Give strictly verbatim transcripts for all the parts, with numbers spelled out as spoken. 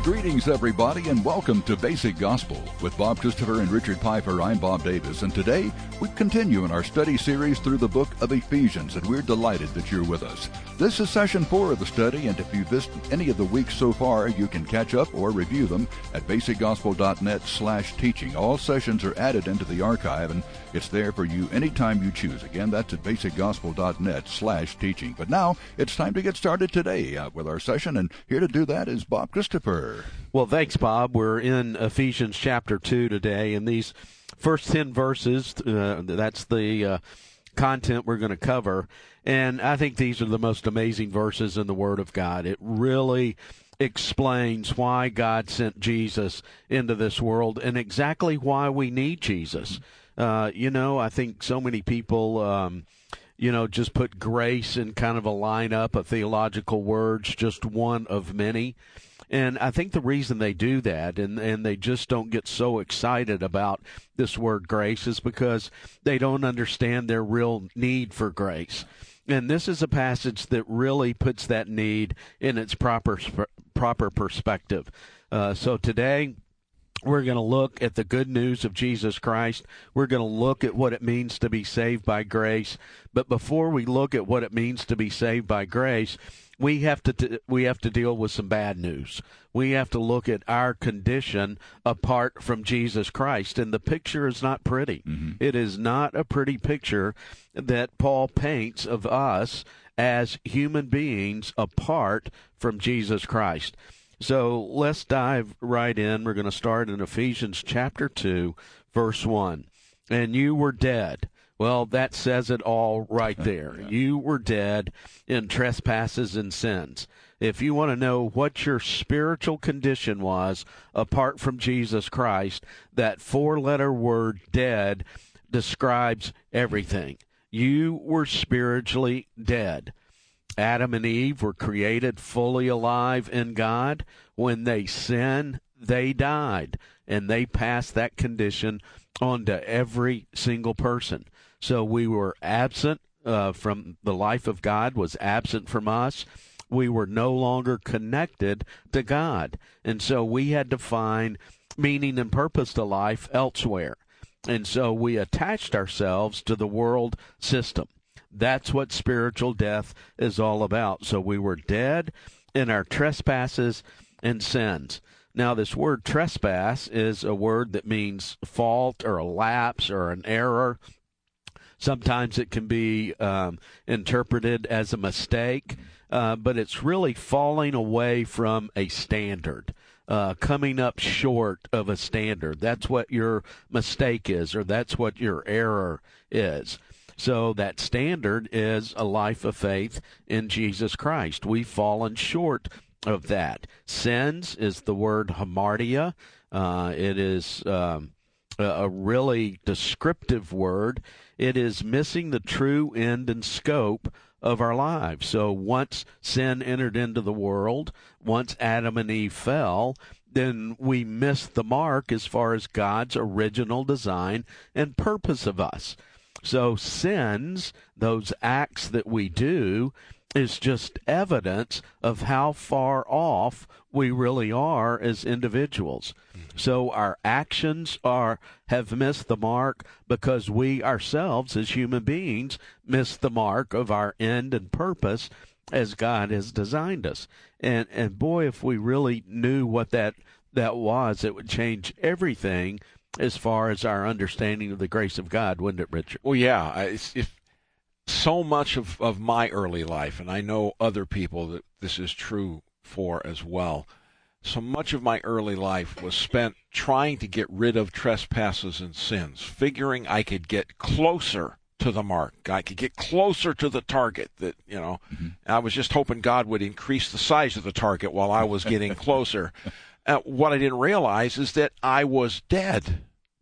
Greetings, everybody, and welcome to Basic Gospel. With Bob Christopher and Richard Piper, I'm Bob Davis, and today we continue in our study series through the book of Ephesians, and we're delighted that you're with us. This is session four of the study, and if you've missed any of the weeks so far, you can catch up or review them at basicgospel.net slash teaching. All sessions are added into the archive, and it's there for you anytime you choose. Again, that's at basicgospel.net slash teaching. But now it's time to get started today uh, with our session, and here to do that is Bob Christopher. Well, thanks, Bob. We're in Ephesians chapter two today, and these first ten verses, uh, that's the uh, content we're going to cover, and I think these are the most amazing verses in the Word of God. It really explains why God sent Jesus into this world and exactly why we need Jesus. Uh, you know, I think so many people, um, you know, just put grace in kind of a lineup of theological words, just one of many. And I think the reason they do that and, and they just don't get so excited about this word grace is because they don't understand their real need for grace. And this is a passage that really puts that need in its proper proper perspective. Uh, so today we're going to look at the good news of Jesus Christ. We're going to look at what it means to be saved by grace. But before we look at what it means to be saved by grace, we have to t- we have to deal with some bad news. We have to look at our condition apart from Jesus Christ, and the picture is not pretty. Mm-hmm. It is not a pretty picture that Paul paints of us as human beings apart from Jesus Christ. So let's dive right in. We're going to start in Ephesians chapter two, verse one. And you were dead. Well, that says it all right there. Yeah. You were dead in trespasses and sins. If you want to know what your spiritual condition was apart from Jesus Christ, that four-letter word dead describes everything. You were spiritually dead. Adam and Eve were created fully alive in God. When they sinned, they died, and they passed that condition on to every single person. So we were absent uh, from the life of God, was absent from us. We were no longer connected to God. And so we had to find meaning and purpose to life elsewhere. And so we attached ourselves to the world system. That's what spiritual death is all about. So we were dead in our trespasses and sins. Now, this word trespass is a word that means fault or a lapse or an error. Sometimes it can be um, interpreted as a mistake, uh, but it's really falling away from a standard, uh, coming up short of a standard. That's what your mistake is, or that's what your error is. So that standard is a life of faith in Jesus Christ. We've fallen short of that. Sins is the word hamartia. Uh, it is um, a, a really descriptive word. It is missing the true end and scope of our lives. So once sin entered into the world, once Adam and Eve fell, then we missed the mark as far as God's original design and purpose of us. So sins, those acts that we do, is just evidence of how far off we really are as individuals. Mm-hmm. So our actions are have missed the mark because we ourselves as human beings missed the mark of our end and purpose as God has designed us. And and boy, if we really knew what that, that was, it would change everything as far as our understanding of the grace of God, wouldn't it, Richard? Well, yeah. It's, if so much of, of my early life, and I know other people that this is true for as well, so much of my early life was spent trying to get rid of trespasses and sins, figuring I could get closer to the mark. I could get closer to the target. That, you know, mm-hmm. I was just hoping God would increase the size of the target while I was getting closer. Uh, what I didn't realize is that I was dead.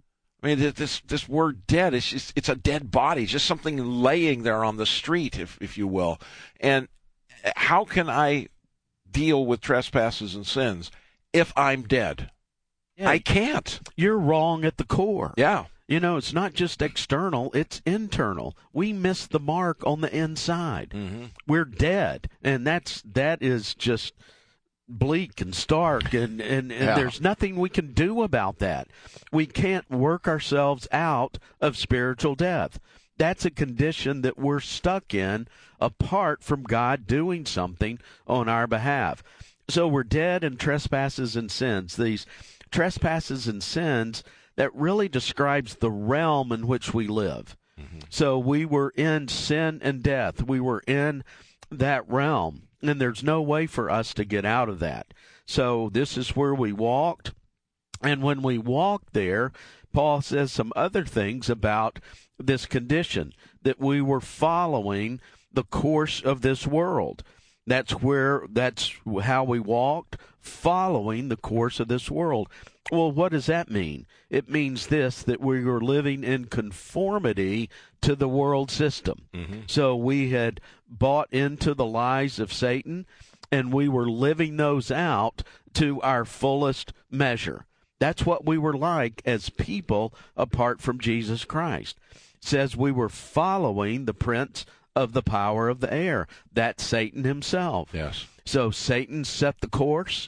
I mean, this this word dead, is just, it's a dead body, just something laying there on the street, if if you will. And how can I deal with trespasses and sins if I'm dead? Yeah. I can't. You're wrong at the core. Yeah. You know, it's not just external, it's internal. We miss the mark on the inside. Mm-hmm. We're dead. And that's that is just bleak and stark, and, and, and Yeah. there's nothing we can do about that. We can't work ourselves out of spiritual death. That's a condition that we're stuck in apart from God doing something on our behalf. So we're dead in trespasses and sins. These trespasses and sins, that really describes the realm in which we live. Mm-hmm. So we were in sin and death. We were in that realm, and there's no way for us to get out of that. So this is where we walked, and when we walked there, Paul says some other things about this condition, that we were following the course of this world. That's where, that's how we walked, following the course of this world. Well, what does that mean? It means this, that we were living in conformity to the world system. Mm-hmm. So we had bought into the lies of Satan, and we were living those out to our fullest measure. That's what we were like as people apart from Jesus Christ. It says we were following the prince of the power of the air. That's Satan himself. Yes. So Satan set the course.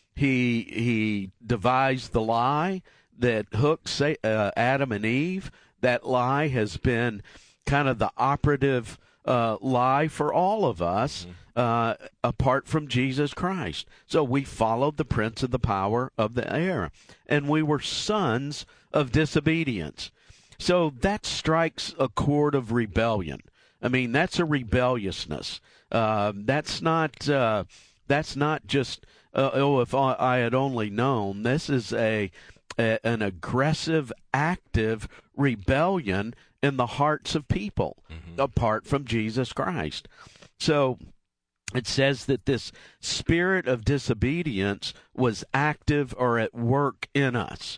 He he devised the lie that hooked uh, Adam and Eve. That lie has been kind of the operative uh, lie for all of us, mm-hmm. uh, apart from Jesus Christ. So we followed the prince of the power of the air, and we were sons of disobedience. So that strikes a chord of rebellion. I mean, that's a rebelliousness. Uh, that's not. Uh, that's not just. Uh, oh, if I, I had only known. This is a, a an aggressive, active rebellion in the hearts of people, mm-hmm. apart from Jesus Christ. So it says that this spirit of disobedience was active or at work in us.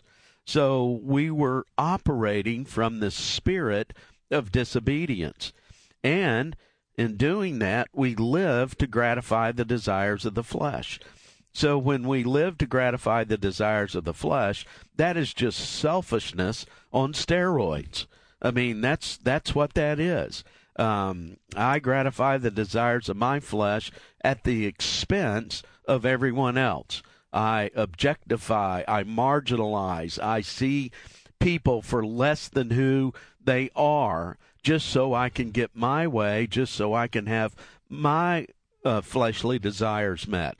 So we were operating from the spirit of disobedience. And in doing that, we live to gratify the desires of the flesh. So when we live to gratify the desires of the flesh, that is just selfishness on steroids. I mean, that's that's what that is. Um, I gratify the desires of my flesh at the expense of everyone else. I objectify, I marginalize, I see people for less than who they are, just so I can get my way, just so I can have my uh, fleshly desires met.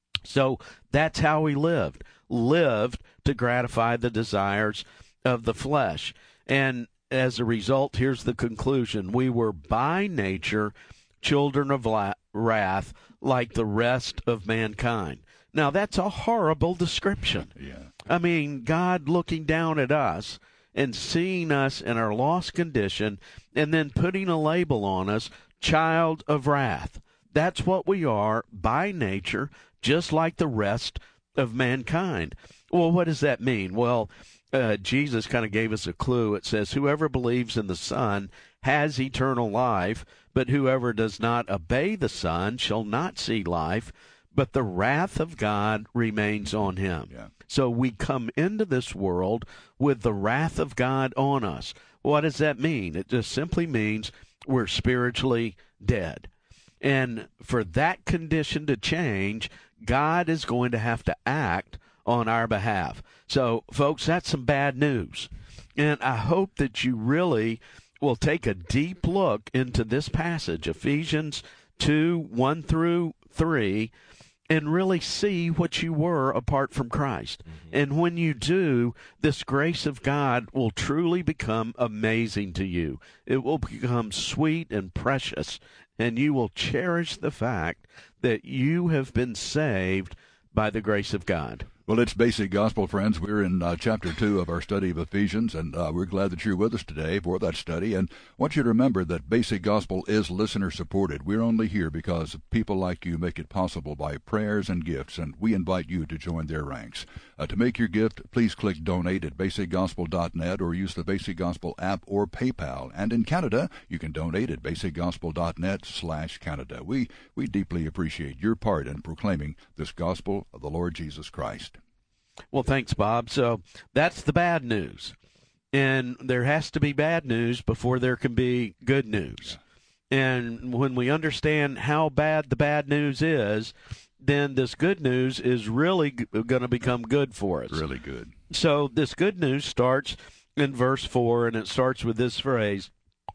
So that's how we lived, lived to gratify the desires of the flesh. And as a result, here's the conclusion. We were by nature children of la- wrath like the rest of mankind. Now, that's a horrible description. Yeah. I mean, God looking down at us and seeing us in our lost condition and then putting a label on us, child of wrath. That's what we are by nature, just like the rest of mankind. Well, what does that mean? Well, uh, Jesus kind of gave us a clue. It says, whoever believes in the Son has eternal life, but whoever does not obey the Son shall not see life, but the wrath of God remains on him. Yeah. So we come into this world with the wrath of God on us. What does that mean? It just simply means we're spiritually dead. And for that condition to change, God is going to have to act on our behalf. So, folks, that's some bad news. And I hope that you really will take a deep look into this passage, Ephesians two, one through three, and really see what you were apart from Christ. Mm-hmm. And when you do, this grace of God will truly become amazing to you. It will become sweet and precious, and you will cherish the fact that you have been saved by the grace of God. Well, it's Basic Gospel, friends. We're in uh, chapter two of our study of Ephesians, and uh, we're glad that you're with us today for that study. And I want you to remember that Basic Gospel is listener-supported. We're only here because people like you make it possible by prayers and gifts, and we invite you to join their ranks. Uh, to make your gift, please click Donate at basic gospel dot net or use the Basic Gospel app or PayPal. And in Canada, you can donate at basic gospel dot net slash Canada. We, we deeply appreciate your part in proclaiming this gospel of the Lord Jesus Christ. Well, thanks, Bob. So that's the bad news. And there has to be bad news before there can be good news. Yeah. And when we understand how bad the bad news is, then this good news is really g- going to become good for us. Really good. So this good news starts in verse four, and it starts with this phrase,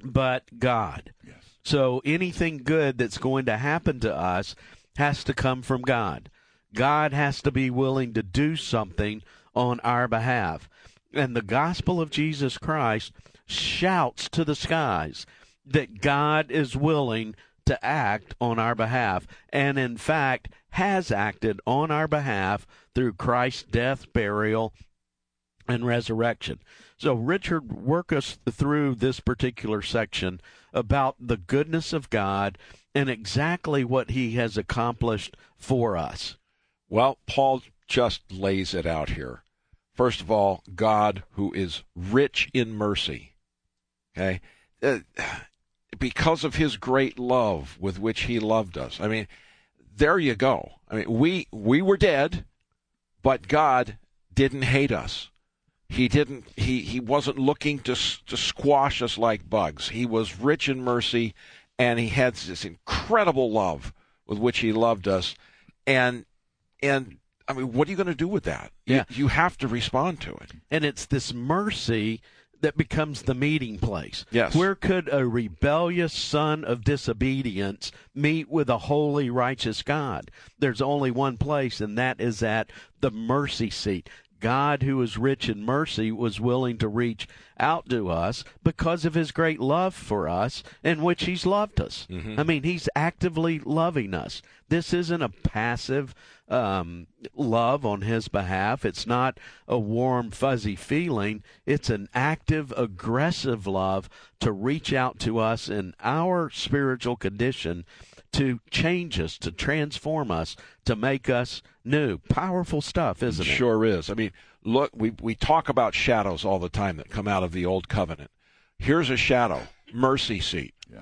but God. Yes. So anything good that's going to happen to us has to come from God. God has to be willing to do something on our behalf. And the gospel of Jesus Christ shouts to the skies that God is willing to act on our behalf, and in fact has acted on our behalf through Christ's death, burial, and resurrection. So, Richard, work us through this particular section about the goodness of God and exactly what he has accomplished for us. Well, Paul just lays it out here. First of all, God who is rich in mercy. Okay? Uh, because of his great love with which he loved us. I mean, there you go. I mean, we we were dead, but God didn't hate us. He didn't. He, he wasn't looking to to squash us like bugs. He was rich in mercy, and he had this incredible love with which he loved us. And and I mean, what are you going to do with that? Yeah. You, you have to respond to it. And it's this mercy that becomes the meeting place. Yes. Where could a rebellious son of disobedience meet with a holy, righteous God? There's only one place, and that is at the mercy seat. God, who is rich in mercy, was willing to reach out to us because of his great love for us, in which he's loved us. Mm-hmm. I mean, he's actively loving us. This isn't a passive um, love on his behalf. It's not a warm, fuzzy feeling. It's an active, aggressive love to reach out to us in our spiritual condition, to change us, to transform us, to make us new. Powerful stuff, isn't it? Sure is. I mean, look, we we talk about shadows all the time that come out of the Old Covenant. Here's a shadow, mercy seat. Yeah.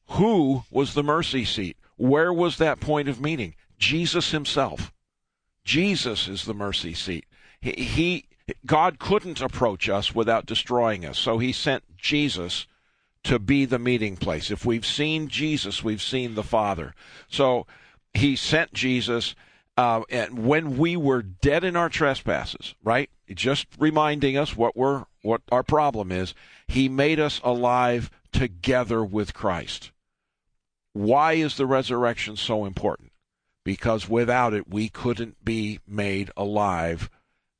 Who was the mercy seat? Where was that point of meeting? Jesus himself. Jesus is the mercy seat. He, he God couldn't approach us without destroying us, so he sent Jesus to be the meeting place. If we've seen Jesus, we've seen the Father. So he sent Jesus, uh, and when we were dead in our trespasses, right? Just reminding us what we're what our problem is. He made us alive together with Christ. Why is the resurrection so important? Because without it, we couldn't be made alive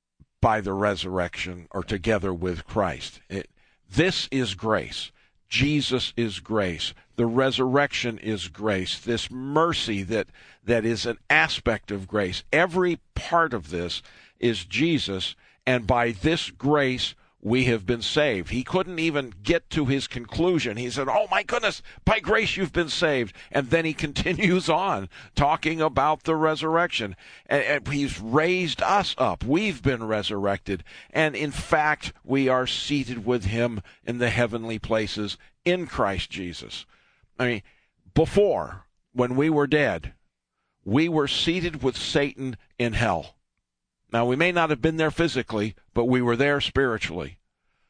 by the resurrection or together with Christ. It, this is grace. Jesus is grace. The resurrection is grace. This mercy that, that is an aspect of grace. Every part of this is Jesus, and by this grace we have been saved. He couldn't even get to his conclusion. He said, oh my goodness, by grace you've been saved. And then he continues on talking about the resurrection. And, and he's raised us up. We've been resurrected. And in fact, we are seated with him in the heavenly places in Christ Jesus. I mean, before, when we were dead, we were seated with Satan in hell. Now, we may not have been there physically, but we were there spiritually.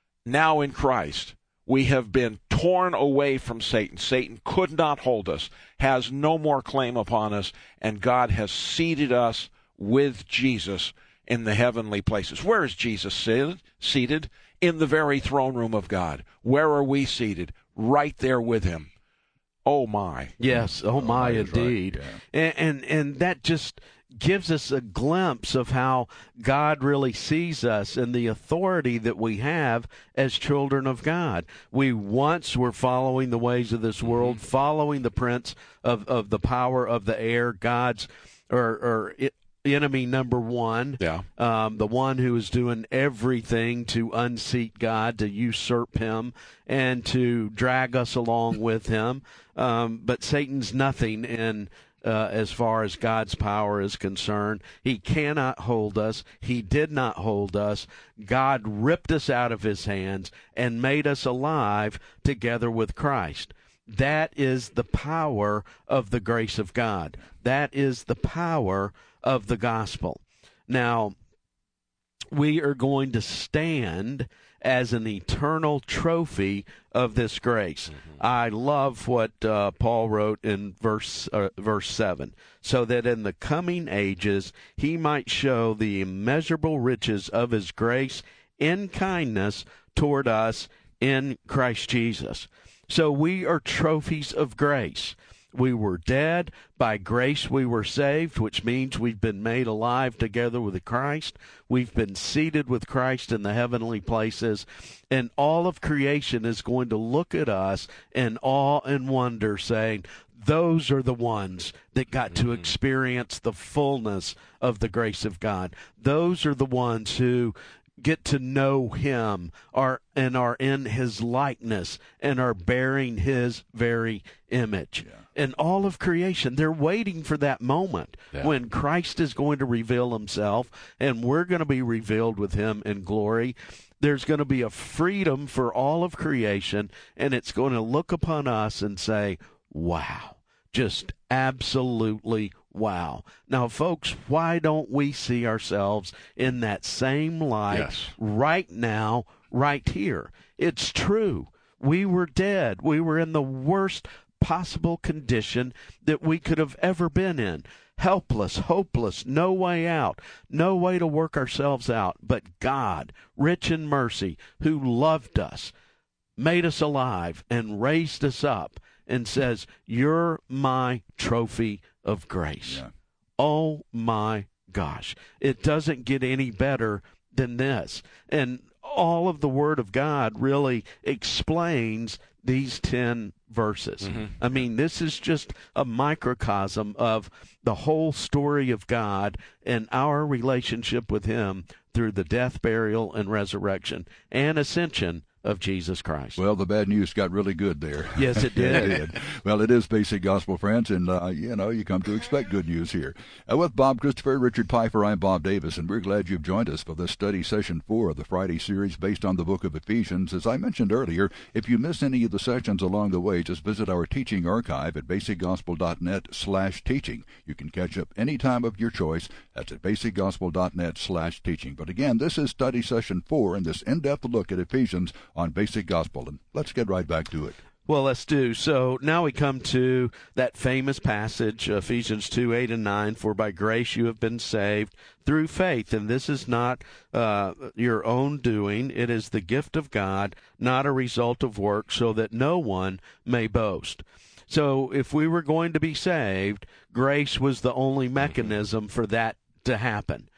Now in Christ, we have been torn away from Satan. Satan could not hold us, has no more claim upon us, and God has seated us with Jesus in the heavenly places. Where is Jesus seated? In the very throne room of God. Where are we seated? Right there with him. Oh, my. Yes, oh, my, Oh, that is indeed. right, yeah. And, and and that just gives us a glimpse of how God really sees us and the authority that we have as children of God. We once were following the ways of this world, mm-hmm. following the prince of, of the power of the air, God's or, or it, enemy number one, yeah. um, the one who is doing everything to unseat God, to usurp him, and to drag us along with him. Um, but Satan's nothing in uh, as far as God's power is concerned. He cannot hold us. He did not hold us. God ripped us out of his hands and made us alive together with Christ. That is the power of the grace of God. That is the power of the gospel. Now, we are going to stand as an eternal trophy of this grace. Mm-hmm. I love what uh, Paul wrote in verse uh, verse seven, so that in the coming ages he might show the immeasurable riches of his grace in kindness toward us in Christ Jesus. So we are trophies of grace. We were dead. By grace we were saved, which means we've been made alive together with Christ. We've been seated with Christ in the heavenly places. And all of creation is going to look at us in awe and wonder, saying, those are the ones that got to experience the fullness of the grace of God. Those are the ones who get to know him are and are in his likeness and are bearing his very image. Yeah. And all of creation, they're waiting for that moment yeah. when Christ is going to reveal himself and we're going to be revealed with him in glory. There's going to be a freedom for all of creation, and it's going to look upon us and say, wow, just absolutely wow. Now, folks, why don't we see ourselves in that same light yes. right now, right here? It's true. We were dead. We were in the worst possible condition that we could have ever been in. Helpless, hopeless, no way out, no way to work ourselves out. But God, rich in mercy, who loved us, made us alive and raised us up and says, you're my trophy of grace. Yeah. Oh, my gosh. It doesn't get any better than this. And all of the Word of God really explains these ten verses. Mm-hmm. I mean, this is just a microcosm of the whole story of God and our relationship with him through the death, burial, and resurrection and ascension of Jesus Christ. Well, the bad news got really good there. Yes, it did. it did. Well, it is Basic Gospel, friends, and, uh, you know, you come to expect good news here. Uh, with Bob Christopher, Richard Piper, I'm Bob Davis, and we're glad you've joined us for this study session four of the Friday series based on the book of Ephesians. As I mentioned earlier, if you miss any of the sessions along the way, just visit our teaching archive at basicgospel.net slash teaching. You can catch up any time of your choice. That's at basicgospel.net slash teaching. But again, this is study session four in this in-depth look at Ephesians on Basic Gospel, and let's get right back to it. Well, let's do. So now we come to that famous passage, Ephesians two, eight, and nine, for by grace you have been saved through faith, and this is not uh, your own doing. It is the gift of God, not a result of work, so that no one may boast. So if we were going to be saved, grace was the only mechanism for that to happen.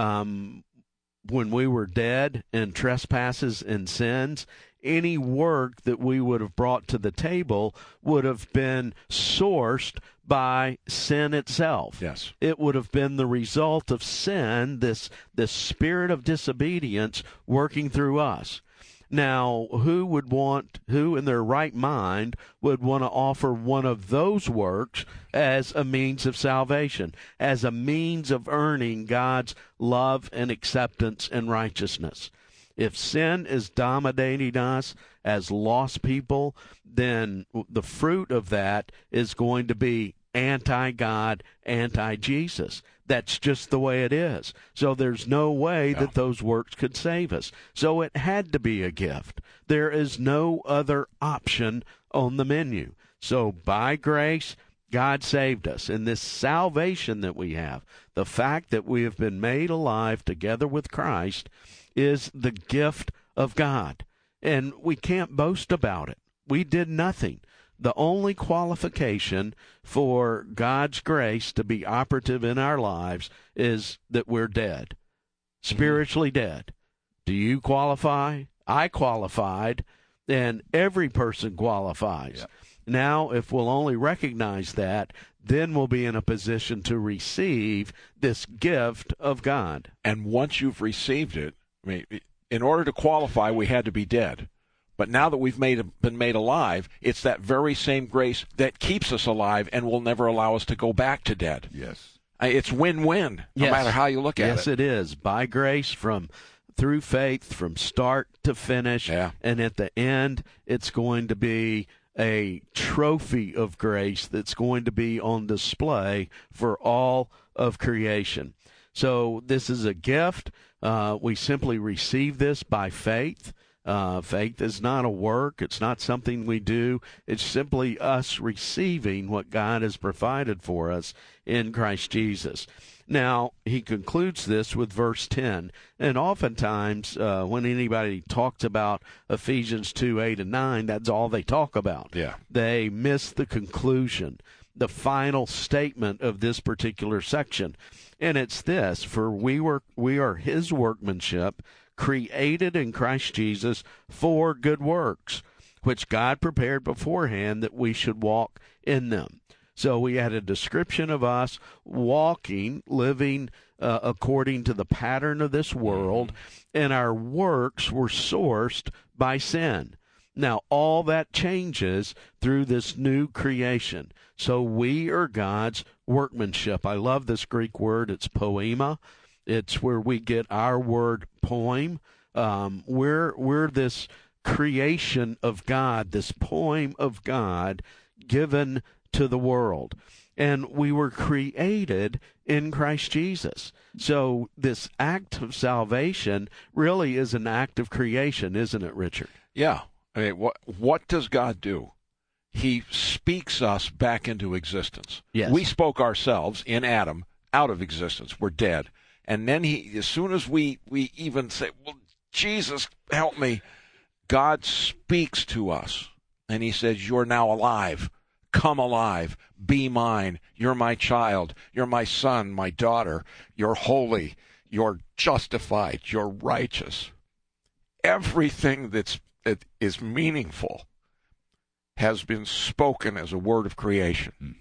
Um, when we were dead in trespasses and sins, any work that we would have brought to the table would have been sourced by sin itself. Yes. It would have been the result of sin, this, this spirit of disobedience working through us. Now, who would want, who in their right mind would want to offer one of those works as a means of salvation, as a means of earning God's love and acceptance and righteousness? If sin is dominating us as lost people, then the fruit of that is going to be anti-God, anti-Jesus. That's just the way it is. So there's no way yeah. that those works could save us. So it had to be a gift. There is no other option on the menu. So by grace, God saved us. And this salvation that we have, the fact that we have been made alive together with Christ, is the gift of God. And we can't boast about it. We did nothing. The only qualification for God's grace to be operative in our lives is that we're dead, spiritually dead. Do you qualify? I qualified, and every person qualifies. Yeah. Now, if we'll only recognize that, then we'll be in a position to receive this gift of God. And once you've received it, I mean, in order to qualify, we had to be dead. But now that we've made, been made alive, it's that very same grace that keeps us alive and will never allow us to go back to dead. Yes. It's win-win, no yes. matter how you look at yes, it. Yes, it is. By grace, from through faith, from start to finish. Yeah. And at the end, it's going to be a trophy of grace that's going to be on display for all of creation. So this is a gift. Uh, we simply receive this by faith. Uh, faith is not a work. It's not something we do. It's simply us receiving what God has provided for us in Christ Jesus. Now, he concludes this with verse ten. And oftentimes, uh, when anybody talks about Ephesians two, eight, and nine, that's all they talk about. Yeah. They miss the conclusion, the final statement of this particular section. And it's this: for we were we are his workmanship, created in Christ Jesus for good works, which God prepared beforehand that we should walk in them. So we had a description of us walking, living uh, according to the pattern of this world, and our works were sourced by sin. Now, all that changes through this new creation. So we are God's workmanship. I love this Greek word. It's poema. It's where we get our word poem. Um, we're, we're this creation of God, this poem of God given to the world. And we were created in Christ Jesus. So this act of salvation really is an act of creation, isn't it, Richard? Yeah. I mean, what what does God do? He speaks us back into existence. Yes. We spoke ourselves in Adam out of existence. We're dead. And then he, as soon as we, we even say, well, Jesus, help me, God speaks to us. And he says, you're now alive. Come alive. Be mine. You're my child. You're my son, my daughter. You're holy. You're justified. You're righteous. Everything that's, that is meaningful has been spoken as a word of creation.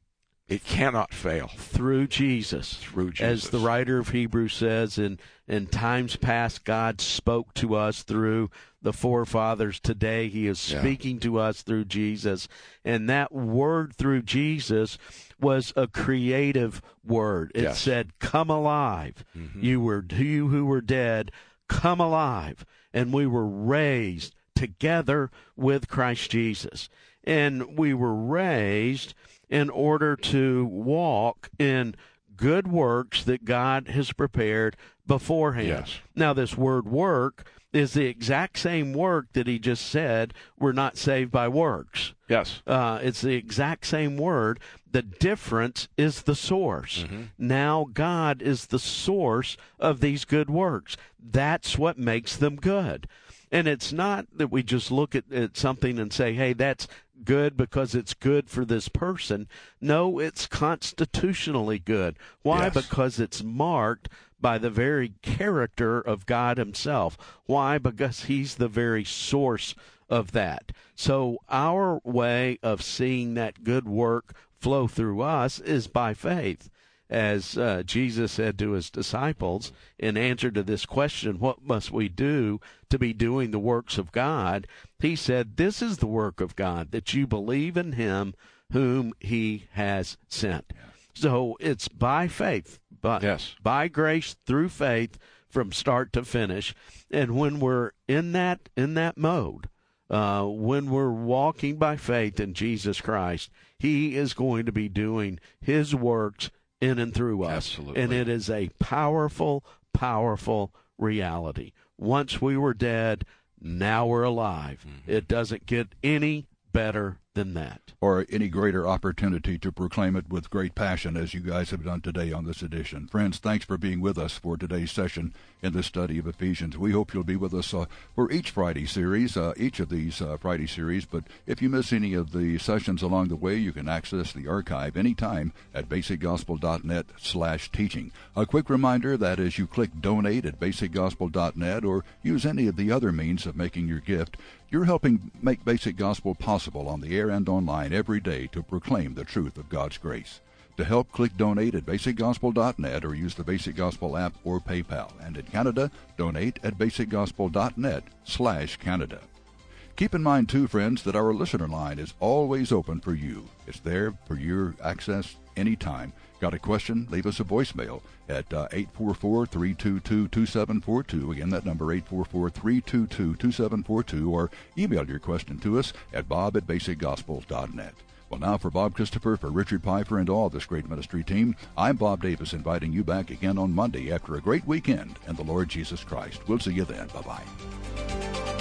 It cannot fail. Through Jesus. Through Jesus. As the writer of Hebrews says, in, in times past, God spoke to us through the forefathers. Today, he is speaking yeah. to us through Jesus. And that word through Jesus was a creative word. It yes. said, come alive. Mm-hmm. You were you who were dead, come alive. And we were raised together with Christ Jesus. And we were raised in order to walk in good works that God has prepared beforehand. Yes. Now, this word work is the exact same work that he just said we're not saved by works. Yes. Uh, it's the exact same word. The difference is the source. Mm-hmm. Now God is the source of these good works. That's what makes them good. And it's not that we just look at, at something and say, hey, that's good because it's good for this person. No, it's constitutionally good. Why? Yes. Because it's marked by the very character of God himself. Why? Because he's the very source of that. So our way of seeing that good work flow through us is by faith. As uh, Jesus said to his disciples in answer to this question, what must we do to be doing the works of God? He said, this is the work of God, that you believe in him whom he has sent. So it's by faith, but yes. by grace through faith from start to finish. And when we're in that in that mode, uh, when we're walking by faith in Jesus Christ, he is going to be doing his works in and through us. Absolutely. And it is a powerful, powerful reality. Once we were dead, now we're alive. Mm-hmm. It doesn't get any better than that. Or any greater opportunity to proclaim it with great passion as you guys have done today on this edition. Friends, thanks for being with us for today's session in the study of Ephesians. We hope you'll be with us uh, for each Friday series, uh, each of these uh, Friday series. But if you miss any of the sessions along the way, you can access the archive anytime at basic gospel dot net slash teaching. A quick reminder that as you click donate at basic gospel dot net or use any of the other means of making your gift, you're helping make Basic Gospel possible on the air and online every day to proclaim the truth of God's grace. To help, click donate at basic gospel dot net or use the Basic Gospel app or PayPal. And in Canada, donate at basic gospel dot net slash Canada. Keep in mind, too, friends, that our listener line is always open for you. It's there for your access anytime. Got a question? Leave us a voicemail at uh, eight four four, three two two, two seven four two. Again, that number, eight four four, three two two, two seven four two, or email your question to us at bob at basic gospel dot net. Well, now for Bob Christopher, for Richard Piper, and all this great ministry team, I'm Bob Davis, inviting you back again on Monday after a great weekend in the Lord Jesus Christ. We'll see you then. Bye-bye.